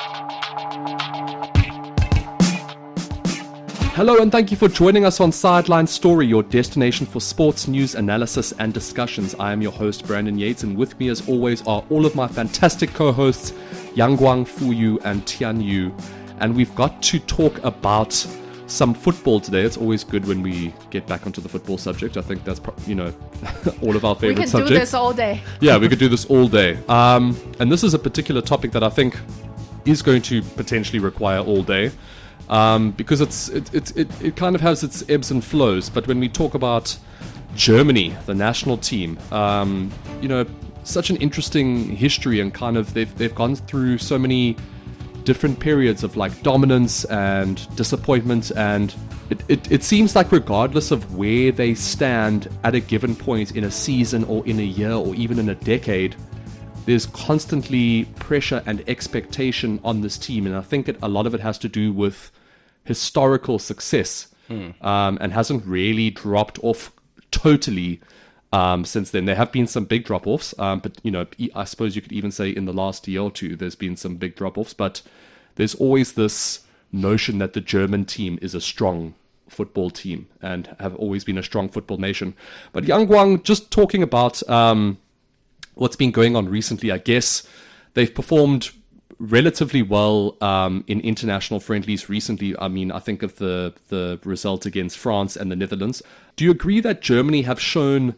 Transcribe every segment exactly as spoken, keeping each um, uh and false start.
Hello and thank you for joining us on Sideline Story, your destination for sports news, analysis and discussions. I am your host, Brandon Yates, and with me as always are all of my fantastic co-hosts, Yang Guang, Fu Yu and Tian Yu. And we've got to talk about some football today. It's always good when we get back onto the football subject. I think that's, pro- you know, all of our favorite subjects. We can do this all day. Yeah, we could do this all day. Um, and this is a particular topic that I think is going to potentially require all day. Um, because it's it, it it it kind of has its ebbs and flows. But when we talk about Germany, the national team, um, you know, such an interesting history, and kind of they've they've gone through so many different periods of like dominance and disappointment, and it, it, it seems like regardless of where they stand at a given point in a season or in a year or even in a decade, there's constantly pressure and expectation on this team, and I think it, a lot of it has to do with historical success, mm. um, and hasn't really dropped off totally um, since then. There have been some big drop-offs, um, but you know, I suppose you could even say in the last year or two there's been some big drop-offs, but there's always this notion that the German team is a strong football team and have always been a strong football nation. But Yang Guang, just talking about um, what's been going on recently, I guess they've performed relatively well um, in international friendlies recently. I mean, I think of the, the result against France and the Netherlands. Do you agree that Germany have shown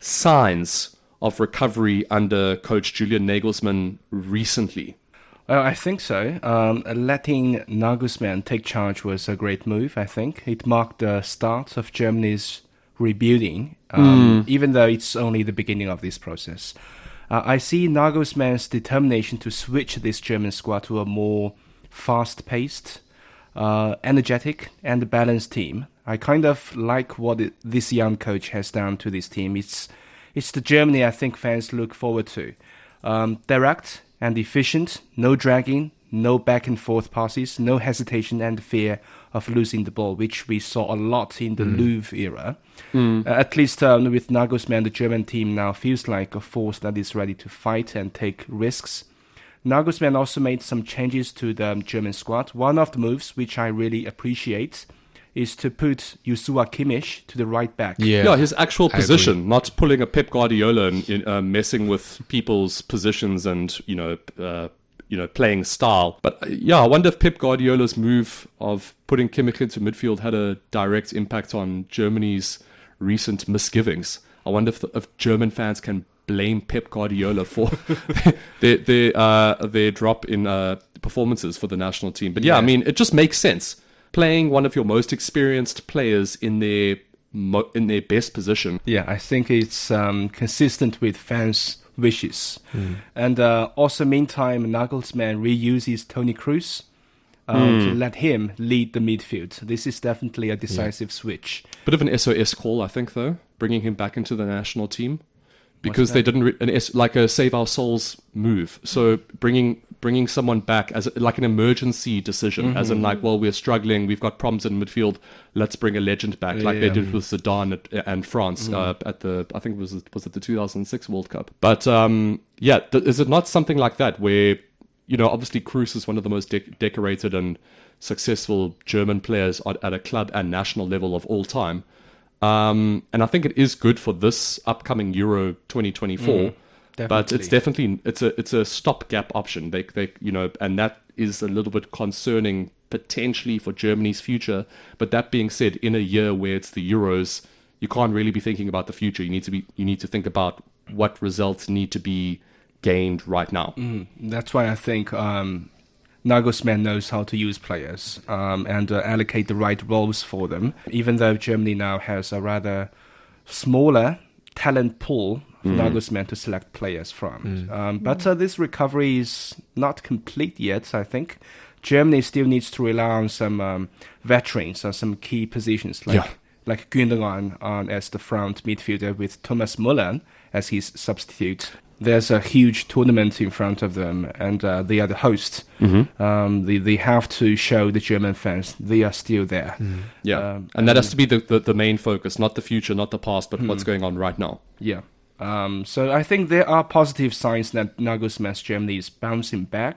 signs of recovery under coach Julian Nagelsmann recently? Well, I think so. Um, letting Nagelsmann take charge was a great move, I think. It marked the start of Germany's rebuilding, um, mm. even though it's only the beginning of this process. Uh, I see Nagelsmann's determination to switch this German squad to a more fast-paced, uh, energetic, and balanced team. I kind of like what it, this young coach has done to this team. It's it's the Germany I think fans look forward to. Um, direct and efficient, no dragging, no back-and-forth passes, no hesitation and fear of losing the ball, which we saw a lot in the mm. Löw era. Mm. Uh, at least um, with Nagelsmann, the German team now feels like a force that is ready to fight and take risks. Nagelsmann also made some changes to the um, German squad. One of the moves, which I really appreciate, is to put Joshua Kimmich to the right back. Yeah, yeah his actual position, not pulling a Pep Guardiola and in, uh, messing with people's positions and, you know, uh, you know, playing style. But uh, yeah, I wonder if Pep Guardiola's move of putting Kimmich into midfield had a direct impact on Germany's recent misgivings. I wonder if, the, if German fans can blame Pep Guardiola for their their, uh, their drop in uh, performances for the national team. But yeah, yeah, I mean, it just makes sense. Playing one of your most experienced players in their mo- in their best position. Yeah, I think it's um, consistent with fans' wishes. Mm. And uh, also, meantime, Nagelsmann reuses Toni Kroos um, mm. to let him lead the midfield. This is definitely a decisive yeah. switch. Bit of an S O S call, I think, though, bringing him back into the national team. Because they didn't re- an S, like a save our souls move. So bringing bringing someone back as a, like an emergency decision, mm-hmm. as in like, well, we're struggling, we've got problems in midfield, let's bring a legend back, like yeah. they did with Zidane at, and France mm. uh, at the I think it was was it the two thousand six World Cup. But um, yeah, th- is it not something like that where, you know, obviously Kroos is one of the most de- decorated and successful German players at, at a club and national level of all time. Um, and I think it is good for this upcoming Euro twenty twenty-four, mm, but it's definitely it's a it's a stopgap option. They they you know, and that is a little bit concerning potentially for Germany's future. But that being said, in a year where it's the Euros, you can't really be thinking about the future. You need to be you need to think about what results need to be gained right now. Mm, that's why I think um, Nagelsmann knows how to use players um, and uh, allocate the right roles for them, even though Germany now has a rather smaller talent pool for mm. Nagelsmann to select players from. Mm. Um, but uh, this recovery is not complete yet, I think. Germany still needs to rely on some um, veterans on some key positions, like, yeah. like Gündogan um, as the front midfielder with Thomas Müller as his substitute. There's a huge tournament in front of them, and uh, they are the host. Mm-hmm. Um, they they have to show the German fans they are still there. Mm. Yeah, um, and, and that has to be the, the, the main focus, not the future, not the past, but mm. what's going on right now. Yeah. Um, so I think there are positive signs that Nagelsmann's Germany is bouncing back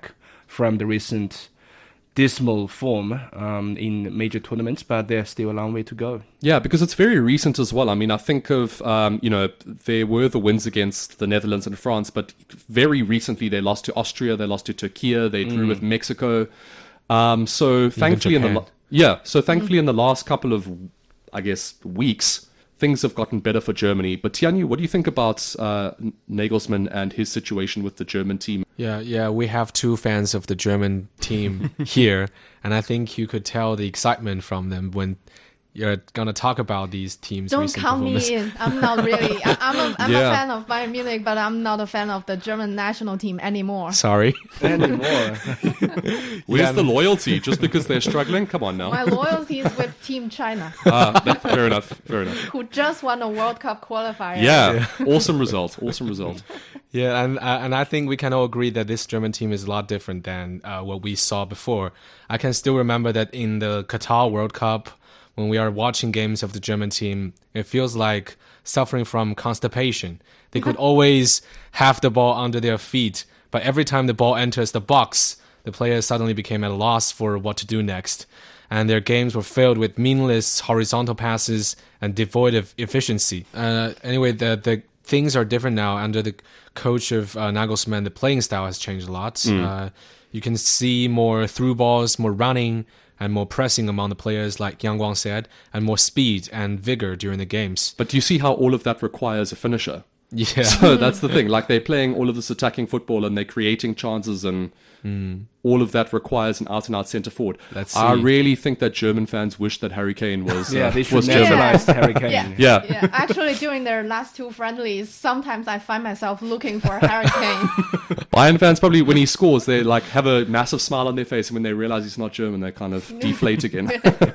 from the recent dismal form um, in major tournaments, but there's still a long way to go. Yeah, because it's very recent as well. I mean, I think of, um, you know, there were the wins against the Netherlands and France, but very recently they lost to Austria, they lost to Turkey, they drew mm. with Mexico. Um, so thankfully in the lo- yeah, so thankfully mm. in the last couple of, I guess, weeks, things have gotten better for Germany. But Tianyu, what do you think about uh, Nagelsmann and his situation with the German team? Yeah, yeah, we have two fans of the German team here, and I think you could tell the excitement from them when you're gonna talk about these teams. Don't count me in. I'm not really. I, I'm a I'm yeah. a fan of Bayern Munich, but I'm not a fan of the German national team anymore. Sorry, anymore. Where's yeah, the loyalty? Just because they're struggling? Come on now. My loyalty is with Team China. Ah, that, fair enough. Fair enough. Who just won a World Cup qualifier? Yeah, yeah. awesome result. Awesome result. Yeah, and uh, and I think we can all agree that this German team is a lot different than uh, what we saw before. I can still remember that in the Qatar World Cup, when we are watching games of the German team, it feels like suffering from constipation. They could always have the ball under their feet, but every time the ball enters the box, the players suddenly became at a loss for what to do next. And their games were filled with meaningless horizontal passes and devoid of efficiency. Uh, anyway, the the things are different now. Under the coach of uh, Nagelsmann, the playing style has changed a lot. Mm. Uh, you can see more through balls, more running, and more pressing among the players, like Yang Guang said, and more speed and vigor during the games. But do you see how all of that requires a finisher? Yeah. So that's the thing. Like, they're playing all of this attacking football and they're creating chances, and mm. all of that requires an out-and-out centre forward. Let's see. I really think that German fans wish that Harry Kane was yeah, uh, they should was naturalize yeah. Harry Kane. Yeah. Yeah. yeah. Actually, during their last two friendlies, sometimes I find myself looking for Harry Kane. Bayern fans probably, when he scores, they like have a massive smile on their face, and when they realize he's not German, they kind of deflate again.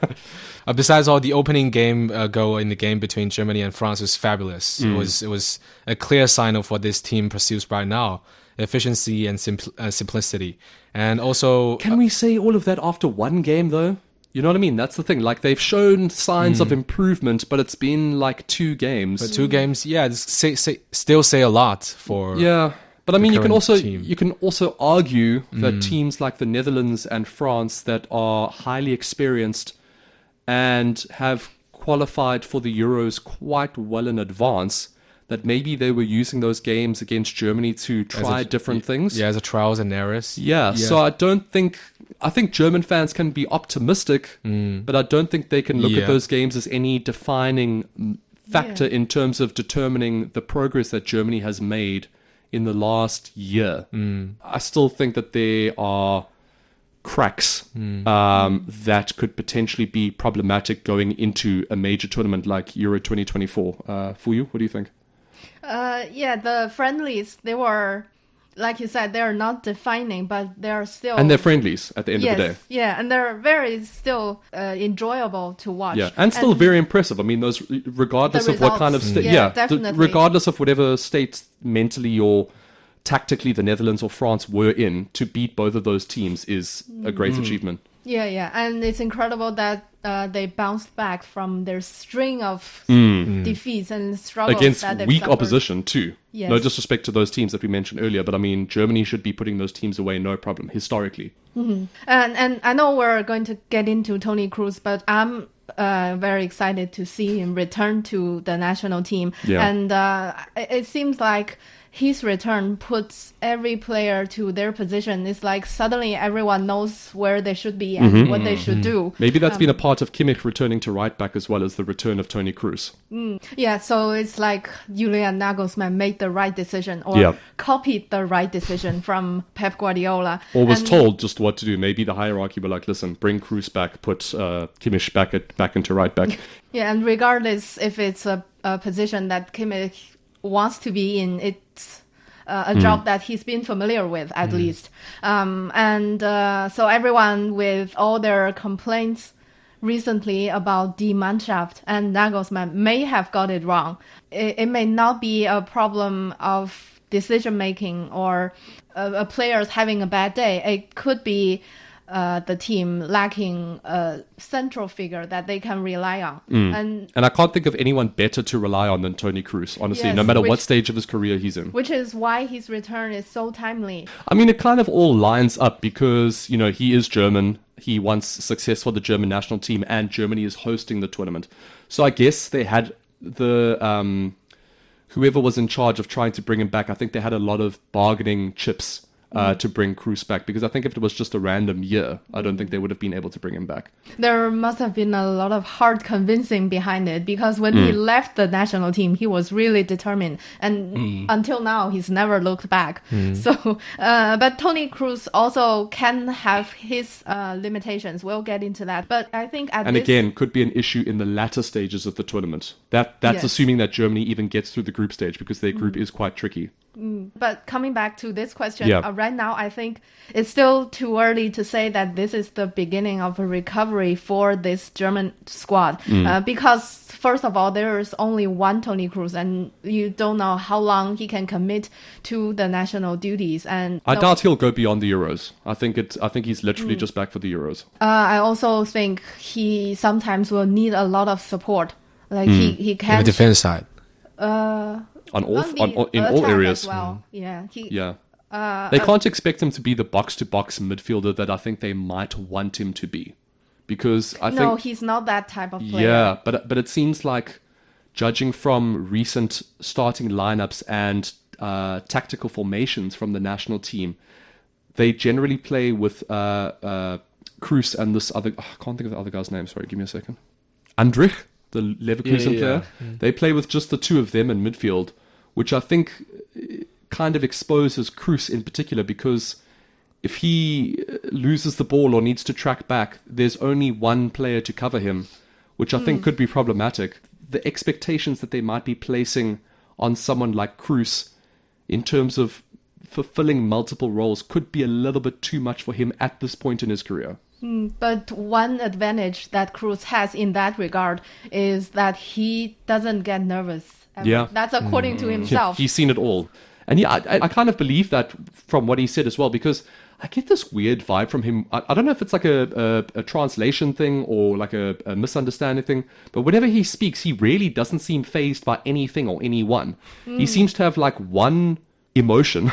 Uh, besides all, the opening game uh, goal in the game between Germany and France was fabulous. Mm. It was it was a clear sign of what this team pursues right now: efficiency and simpl- uh, simplicity. And also, can uh, we say all of that after one game, though? You know what I mean? That's the thing. Like, they've shown signs mm. of improvement, but it's been like two games. But two mm. games, yeah, say, say, still say a lot for. Yeah. But I mean, you can also team. you can also argue that mm. teams like the Netherlands and France that are highly experienced and have qualified for the Euros quite well in advance, that maybe they were using those games against Germany to try a, different things. Yeah, as a trials and errors. Yeah, yeah, so I don't think... I think German fans can be optimistic, mm. but I don't think they can look yeah. at those games as any defining factor yeah. in terms of determining the progress that Germany has made in the last year. Mm. I still think that there are cracks mm. um, that could potentially be problematic going into a major tournament like Euro twenty twenty-four. Uh, for you, what do you think? Uh, yeah, the friendlies, they were, like you said, they're not defining, but they're still... And they're friendlies at the end yes, of the day. Yeah, and they're very still uh, enjoyable to watch. Yeah, and still and very impressive. I mean, those, regardless of what kind of... Sta- yeah, yeah definitely. The, regardless of whatever state mentally or tactically the Netherlands or France were in, to beat both of those teams is a great mm. achievement. Yeah, yeah, and it's incredible that uh, they bounced back from their string of mm. defeats and struggles against that they've weak suffered. opposition too. Yes. No disrespect to those teams that we mentioned earlier, but I mean, Germany should be putting those teams away, no problem, historically. Mm-hmm. And and I know we're going to get into Toni Kroos, but I'm uh, very excited to see him return to the national team. Yeah. And uh, it seems like his return puts every player to their position. It's like suddenly everyone knows where they should be and mm-hmm. what they should mm-hmm. do. Maybe that's um, been a part of Kimmich returning to right back as well as the return of Toni Kroos. Mm, yeah, so it's like Julian Nagelsmann made the right decision or yeah. copied the right decision from Pep Guardiola. Or was and, told just what to do. Maybe the hierarchy were like, listen, bring Kroos back, put uh, Kimmich back at, back into right back. Yeah, and regardless if it's a, a position that Kimmich wants to be in, it's uh, a mm. job that he's been familiar with, at mm. least. Um, and uh, so everyone with all their complaints recently about Die Mannschaft and Nagelsmann may have got it wrong. It, it may not be a problem of decision-making or uh, a players having a bad day. It could be uh, the team lacking a central figure that they can rely on. Mm. And And I can't think of anyone better to rely on than Toni Kroos, honestly, Yes, no matter which- what stage of his career he's in. which is why his return is so timely. I mean, it kind of all lines up because, you know, he is German. He wants success for the German national team, and Germany is hosting the tournament. So I guess they had the um, whoever was in charge of trying to bring him back. I think they had a lot of bargaining chips uh, to bring Kroos back, because I think if it was just a random year, I don't think they would have been able to bring him back. There must have been a lot of hard convincing behind it, because when he left the national team, he was really determined, and until now, he's never looked back. So, uh, but Toni Kroos also can have his uh, limitations. We'll get into that. But I think at And this, again, could be an issue in the latter stages of the tournament. That that's Yes. assuming that Germany even gets through the group stage, because their group is quite tricky. But coming back to this question, Yeah. uh, right now, I think it's still too early to say that this is the beginning of a recovery for this German squad. Mm. Uh, because, first of all, there is only one Toni Kroos, and you don't know how long he can commit to the national duties. And I no- doubt he'll go beyond the Euros. I think it. I think he's literally just back for the Euros. Uh, I also think he sometimes will need a lot of support. Like he, he In the can defense side. uh, On all, on the on, all- in all attack areas. as well. Yeah, he, Yeah. Uh, They can't expect him to be the box-to-box midfielder that I think they might want him to be, because I no, think he's not that type of player. yeah, but but it seems like, judging from recent starting lineups and uh, tactical formations from the national team, they generally play with uh, uh, Kroos and this other. oh, I can't think of the other guy's name. Sorry, give me a second. Andrich, the Leverkusen Yeah, yeah, player. They play with just the two of them in midfield, which I think uh, kind of exposes Kroos in particular, because if he uh, loses the ball or needs to track back, there's only one player to cover him, which I think could be problematic. The expectations that they might be placing on someone like Kroos in terms of fulfilling multiple roles could be a little bit too much for him at this point in his career. But one advantage that Kroos has in that regard is that he doesn't get nervous. ever. Yeah. That's according to Yeah, himself. he's seen it all. And yeah, I, I kind of believe that from what he said as well, because I get this weird vibe from him. I, I don't know if it's like a, a, a translation thing or like a, a misunderstanding thing, but whenever he speaks, he really doesn't seem fazed by anything or anyone. He seems to have like one emotion.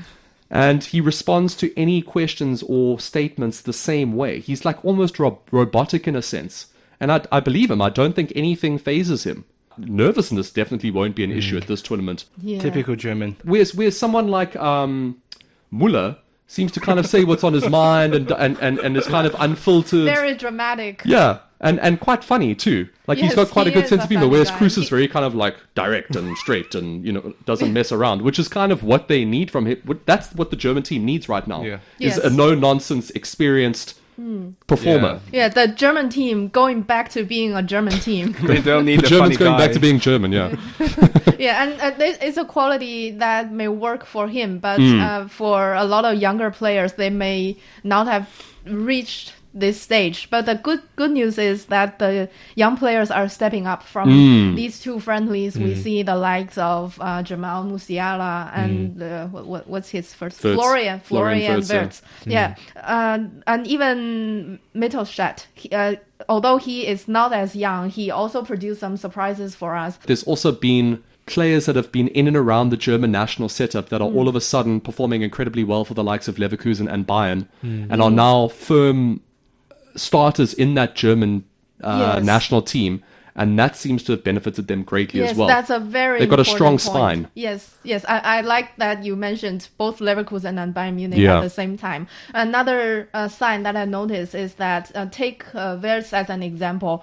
And he responds to any questions or statements the same way. He's like almost ro- robotic in a sense. And I, I believe him. I don't think anything phases him. Nervousness definitely won't be an issue at this tournament. Yeah. Typical German. Whereas, whereas someone like um, Muller seems to kind of say what's on his mind and, and, and, and is kind of unfiltered. Very dramatic. Yeah, and, and quite funny too. Like he's Yes, got quite a he good is sense a of humor, funny whereas guy. Kroos is He- very kind of like direct and straight and, you know, doesn't mess around, which is kind of what they need from him. What- That's what the German team needs right now. Yeah. Is Yes. a no-nonsense, experienced performer. Yeah, the German team going back to being a German team. They don't need The a Germans funny going guy. back to being German, yeah. Yeah, and uh, this is a quality that may work for him, but Hmm. uh, for a lot of younger players, they may not have reached this stage. But the good good news is that the young players are stepping up from Hmm. these two friendlies. We see the likes of uh, Jamal Musiala and uh, what, what, what's his first Wirtz. Florian Florian Florian Wirtz, yeah. Wirtz. Yeah, uh, and even Mittelstadt. He, uh, although he is not as young, he also produced some surprises for us. There's also been players that have been in and around the German national setup that are all of a sudden performing incredibly well for the likes of Leverkusen and Bayern, and are now firm starters in that German uh, Yes. national team, and that seems to have benefited them greatly Yes, as well. that's a very They've got a important strong point. spine. Yes, yes. I, I like that you mentioned both Leverkusen and Bayern Munich Yeah. at the same time. Another uh, sign that I noticed is that, uh, take uh, Wirtz as an example.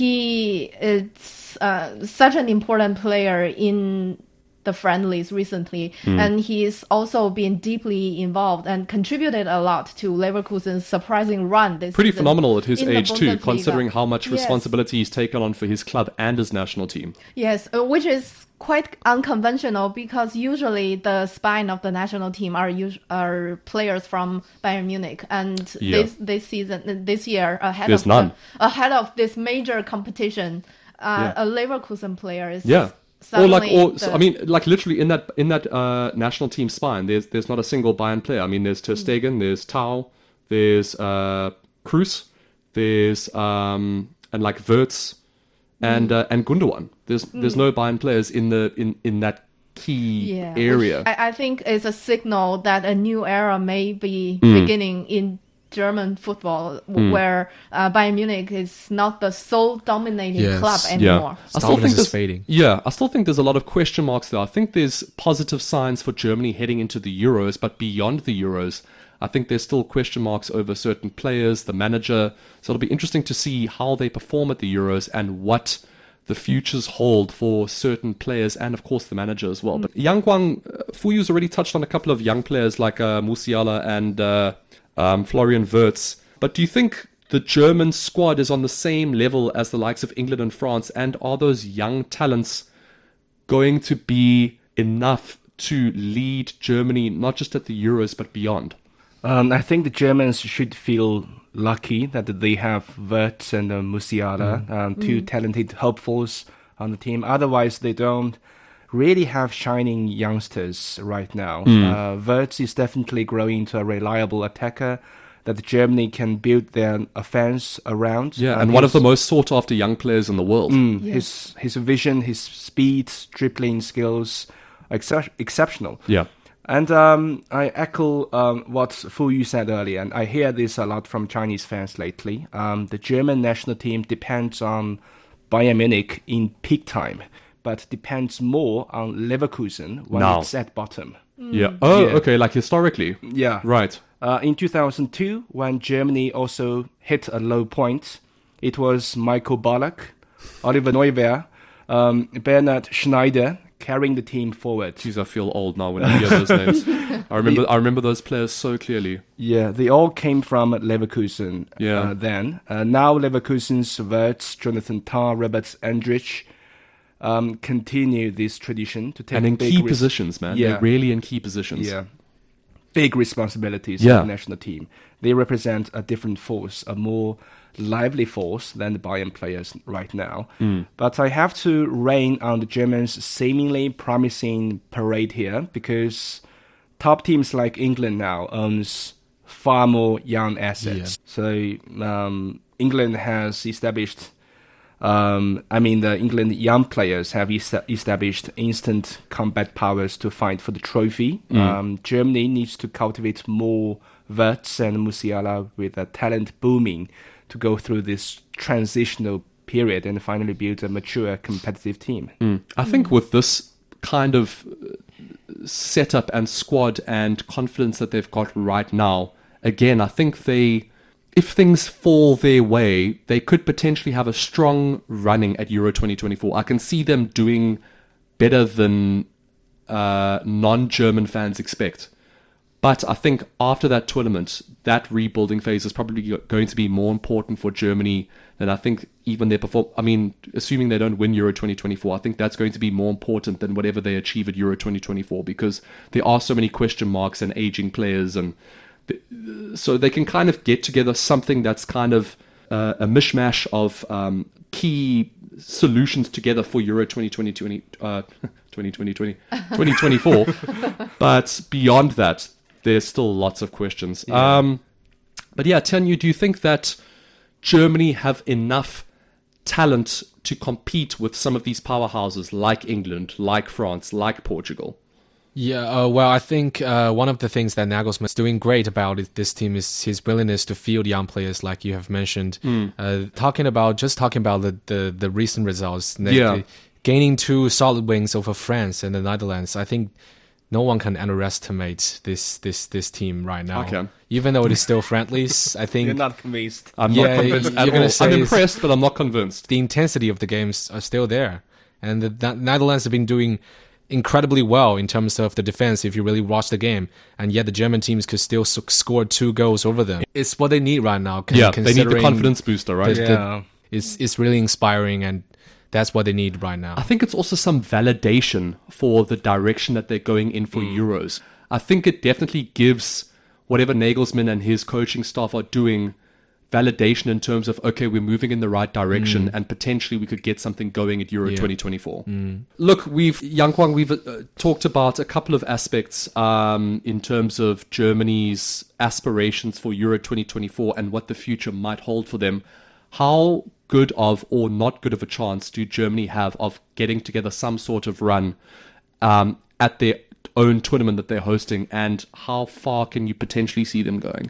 He is uh, such an important player in the friendlies recently, Hmm. and he's also been deeply involved and contributed a lot to Leverkusen's surprising run this Pretty season phenomenal at his in the age too, Bundesliga. considering how much Yes. responsibility he's taken on for his club and his national team. Yes, uh, which is quite unconventional because usually the spine of the national team are us- are players from Bayern Munich, and Yeah. this this season, uh, this year ahead There's of none. The, ahead of this major competition, uh, Yeah. a Leverkusen player is Yeah. Or like, suddenly or the- so, I mean, like literally in that in that uh, national team spine, there's there's not a single Bayern player. I mean, there's Ter Stegen, there's Tau, there's uh, Kroos, there's um, and like Wirtz, and Mm. uh, and Gundogan. There's there's no Bayern players in the in, in that key Yeah, area. which I, I think is a signal that a new era may be Mm. beginning in German football, w where uh, Bayern Munich is not the sole dominating Yes. club Yeah. anymore. I still think Dominance is there's, fading. yeah, I still think there's a lot of question marks there. I think there's positive signs for Germany heading into the Euros, but beyond the Euros, I think there's still question marks over certain players, the manager. So it'll be interesting to see how they perform at the Euros and what the futures hold for certain players and, of course, the manager as well. But Yang Guang, uh, Fuyu's already touched on a couple of young players like uh, Musiala and uh, um, Florian Wirtz. But do you think the German squad is on the same level as the likes of England and France? And are those young talents going to be enough to lead Germany, not just at the Euros, but beyond? Um, I think the Germans should feel lucky that they have Wirtz and uh, Musiala, um, two talented hopefuls on the team. Otherwise, they don't really have shining youngsters right now. Uh, Wirtz is definitely growing into a reliable attacker that Germany can build their offense around. Yeah, Um, and one of his- the most sought after young players in the world. Mm, Yes. His his vision, his speed, dribbling skills, excep- exceptional. Yeah. And um, I echo um, what Fu Yu said earlier, and I hear this a lot from Chinese fans lately. Um, the German national team depends on Bayern Munich in peak time, but depends more on Leverkusen when Now. it's at bottom. Yeah. Oh, Yeah. okay, like historically. Yeah. Right. Uh, in two thousand two, when Germany also hit a low point, it was Michael Ballack, Oliver Neuwer, um, Bernhard Schneider carrying the team forward. Jeez, I feel old now when I hear those names. I remember I remember those players so clearly. Yeah, they all came from Leverkusen Yeah. uh, then. Uh, now Leverkusen's Wirtz, Jonathan Tah, Robert Andrich um, continue this tradition to take And in big key ris- positions, man. Yeah. They're really in key positions. Yeah. Big responsibilities Yeah. for the national team. They represent a different force, a more lively force than the Bayern players right now. Mm. But I have to rain on the Germans' seemingly promising parade here because top teams like England now owns far more young assets. So um, England has established Um, I mean, the England young players have es- established instant combat powers to fight for the trophy. Um, Germany needs to cultivate more Wirtz and Musiala with a talent booming to go through this transitional period and finally build a mature, competitive team. I think with this kind of uh, setup and squad and confidence that they've got right now, again, I think they, if things fall their way, they could potentially have a strong running at Euro twenty twenty-four. I can see them doing better than uh, non-German fans expect. But I think after that tournament, that rebuilding phase is probably go- going to be more important for Germany than I think even their perform. I mean, assuming they don't win Euro twenty twenty-four, I think that's going to be more important than whatever they achieve at Euro twenty twenty-four because there are so many question marks and aging players, and th- so they can kind of get together something that's kind of uh, a mishmash of um, key solutions together for Euro twenty twenty, uh, twenty twenty, twenty twenty-four. But beyond that, there's still lots of questions. Yeah. Um, but yeah, Tanyu, do you think that Germany have enough talent to compete with some of these powerhouses like England, like France, like Portugal? Yeah, uh, well, I think uh, one of the things that Nagelsmann's doing great about it, this team is his willingness to field young players, like you have mentioned. Mm. Uh, talking about just talking about the the, the recent results, they- Yeah. they- gaining two solid wins over France and the Netherlands. I think no one can underestimate this this this team right now. Okay. Even though it is still friendlies, I think You're not convinced. I'm Yeah, not convinced you're at gonna all. say I'm it's- impressed, but I'm not convinced. the intensity of the games are still there. And the, the Netherlands have been doing incredibly well in terms of the defense if you really watch the game. And yet the German teams could still s- score two goals over them. It's what they need right now. con- Yeah, they need the considering confidence booster, right? the- Yeah. It's, it's really inspiring, and that's what they need right now. I think it's also some validation for the direction that they're going in for Euros. I think it definitely gives whatever Nagelsmann and his coaching staff are doing validation in terms of, okay, we're moving in the right direction mm. and potentially we could get something going at Euro yeah. twenty twenty-four. Mm. Look, we've, Yang Kwang, we've uh, talked about a couple of aspects um, in terms of Germany's aspirations for Euro twenty twenty-four and what the future might hold for them. How good of or not good of a chance do Germany have of getting together some sort of run um, at their own tournament that they're hosting, and how far can you potentially see them going?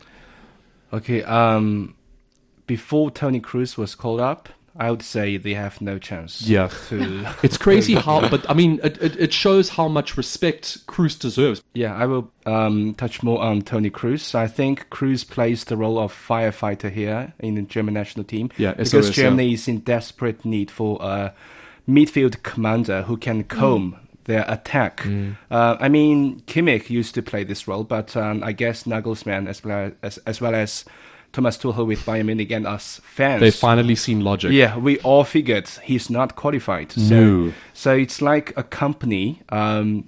Okay, um, before Toni Kroos was called up, I would say they have no chance. Yeah. To it's crazy how, but I mean, it, it, it shows how much respect Kroos deserves. Yeah, I will um, touch more on Toni Kroos. I think Kroos plays the role of firefighter here in the German national team. Yeah, because S O S, Germany yeah. is in desperate need for a midfield commander who can comb mm. their attack. Mm. Uh, I mean, Kimmich used to play this role, but um, I guess Nagelsmann as well as, as well as Thomas Tuchel with Bayern Munich and us fans, they've finally seen logic. Yeah, we all figured he's not qualified. So, no. so it's like a company um,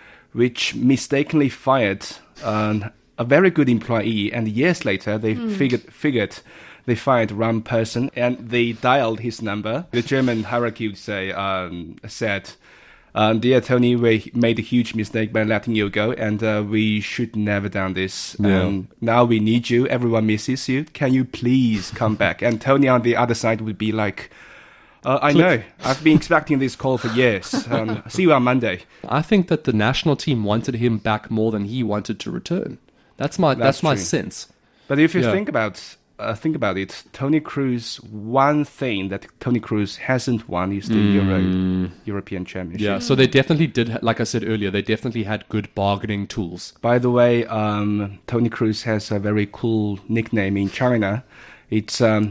which mistakenly fired um, a very good employee, and years later they mm. figured figured they fired wrong person, and they dialed his number. The German hierarchy would say um, said, Um, dear Tony, we made a huge mistake by letting you go, and uh, we should never done this. Yeah. Um, now we need you. Everyone misses you. Can you please come back? And Tony on the other side would be like, uh, I know. I've been expecting this call for years. Um, see you on Monday. I think that the national team wanted him back more than he wanted to return. That's my that's, That's my true. sense. But if you Yeah. think about uh, think about it, Toni Kroos, one thing that Toni Kroos hasn't won is the Euro European Championship. Yeah, so they definitely did, ha- like I said earlier, they definitely had good bargaining tools. By the way, um, Toni Kroos has a very cool nickname in China. It's um,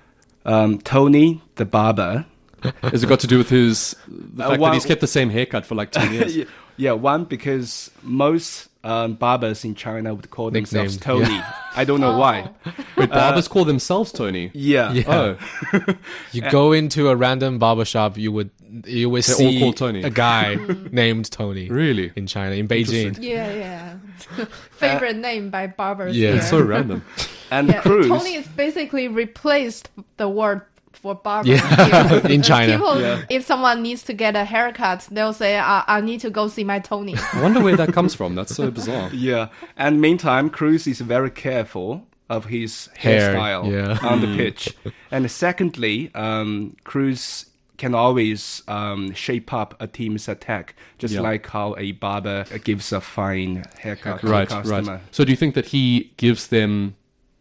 um, Tony the Barber. Has it got to do with his the Uh, fact one- that he's kept the same haircut for like ten years? yeah, yeah, one, because most um, barbers in China would call themselves Nicknamed, Tony. I don't know why. Wait, barbers call themselves Tony. Yeah. Yeah. Oh, You go into a random barbershop, you would you would They're all see called Tony. a guy named Tony. Really? In China, in Beijing. Yeah, yeah. Favorite name by barbers. Yeah. here. it's so random. And Yeah, Kroos. Tony is basically replaced the word for barber. Yeah, here. in China. People, Yeah. if someone needs to get a haircut, they'll say, I, I need to go see my Tony. I wonder where that comes from. That's so bizarre. Yeah. And meantime, Kroos is very careful of his Hair, hairstyle yeah. on the pitch. And secondly, um, Kroos can always um, shape up a team's attack, just Yeah. like how a barber gives a fine haircut to a Right, customer. right. So do you think that he gives them...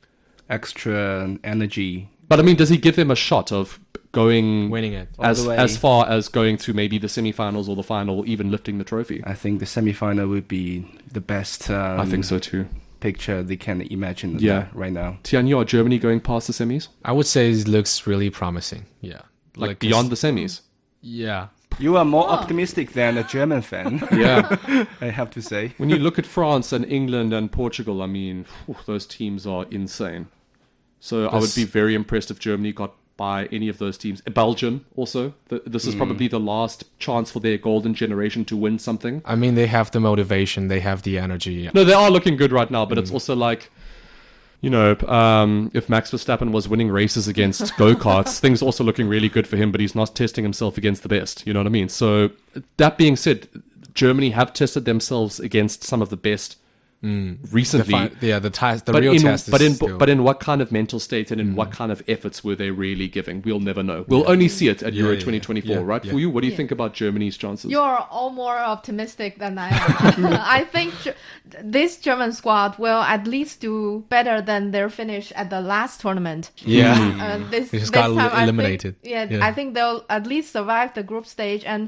Extra energy. But I mean, does he give them a shot of going... Winning it. All As, the way. as far as going to maybe the semi-finals or the final, or even lifting the trophy? I think the semi-final would be the best um, I think so too. picture they can imagine Yeah. right now. Tianyu, are Germany going past the semis? I would say it looks really promising. Yeah. Like, beyond the semis? Yeah. You are more optimistic than a German fan, Yeah. I have to say. When you look at France and England and Portugal, I mean, whew, those teams are insane. So I would This- be very impressed if Germany got by any of those teams. Belgium also. Th- This is probably the last chance for their golden generation to win something. I mean, they have the motivation, they have the energy. No, they are looking good right now, but it's also like, you know, um, if Max Verstappen was winning races against go-karts, things are also looking really good for him, but he's not testing himself against the best. You know what I mean? So that being said, Germany have tested themselves against some of the best The recently. fi- yeah, the, ti- the but real in, test is but in still... but in what kind of mental state and in what kind of efforts were they really giving? We'll never know. We'll only see it at Yeah, Euro yeah, yeah. twenty twenty-four, Yeah, right? yeah. For you, what do you Yeah. think about Germany's chances? You're all more optimistic than I am. I think Ge- this German squad will at least do better than their finish at the last tournament. Yeah. Uh, this, They just this got time, I eliminated. think, yeah, Yeah. I think they'll at least survive the group stage, and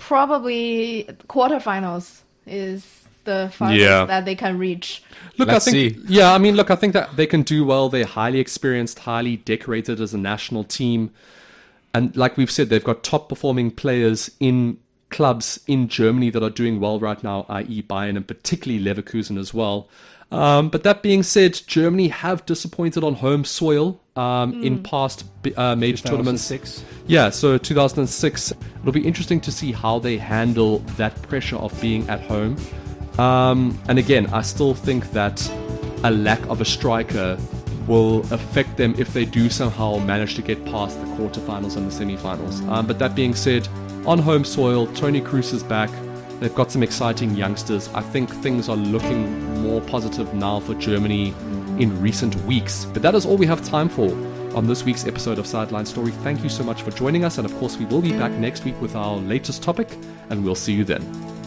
probably quarterfinals is the farthest Yeah. that they can reach. Look, Let's I think, see. yeah, I mean, look, I think that they can do well. They're highly experienced, highly decorated as a national team. And like we've said, they've got top performing players in clubs in Germany that are doing well right now, that is. Bayern and particularly Leverkusen as well. Um, but that being said, Germany have disappointed on home soil um, in past uh, major tournaments. two thousand six. Yeah, so two thousand six. It'll be interesting to see how they handle that pressure of being at home. Um, and again, I still think that a lack of a striker will affect them if they do somehow manage to get past the quarterfinals and the semifinals. Um, but that being said, on home soil, Toni Kroos is back. They've got some exciting youngsters. I think things are looking more positive now for Germany in recent weeks. But that is all we have time for on this week's episode of Sideline Story. Thank you so much for joining us. And of course, we will be back next week with our latest topic, and we'll see you then.